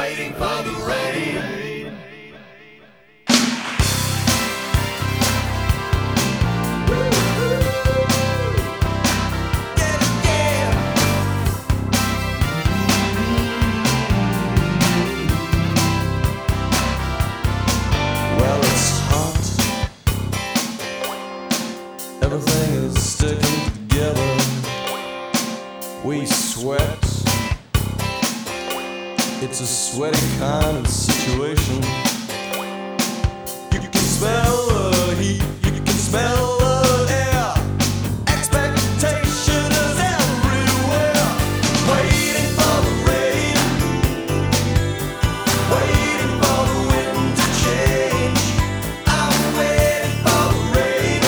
waiting for the rain. Well, it's hot. Everything is sticking together. We sweat. It's a sweaty kind of situation. You can smell the heat. You can smell the air. Expectation is everywhere. Waiting for the rain. Waiting for the wind to change. I'm waiting for the rain.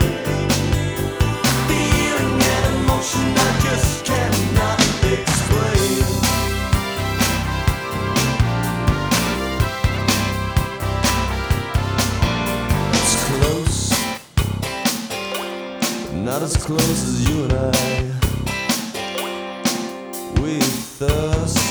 Feeling an emotion I just cannot explain. It's close, but not as close as you and I. We thirst.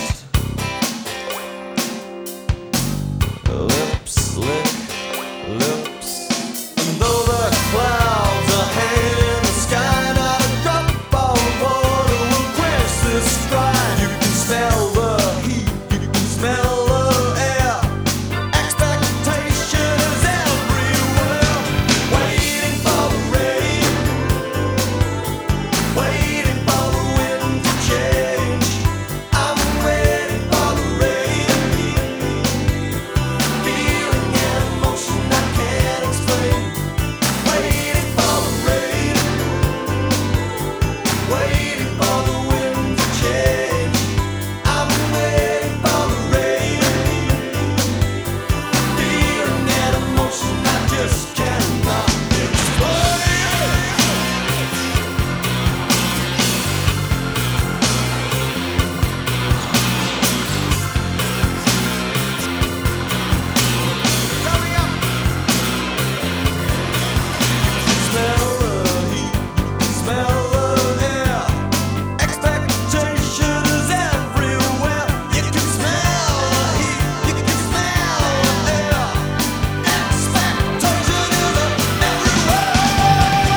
Lips lick lips. And though the clouds are hanging in the sky, not a drop of water will quench this strife. You can smell the heat, you can smell the air. Expectation is everywhere. Waiting for the rain. Waiting for the wind to change. I'm waiting for the rain. Feeling an emotion I can't explain. Waiting for the rain. Waiting for the wind to change. I'm waiting for the rain. Feeling an emotion I just cannot explain. Smell the heat, smell the air. Expectation is everywhere. You can smell the heat, you can smell the air. Expectation is everywhere.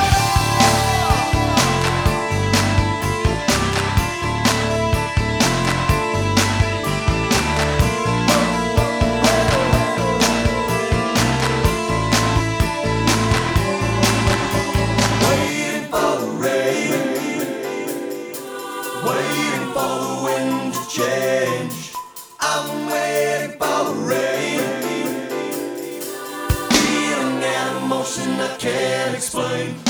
Waiting for the rain. Waiting for the wind to change. I'm waiting for the rain. Feeling an emotion I can't explain.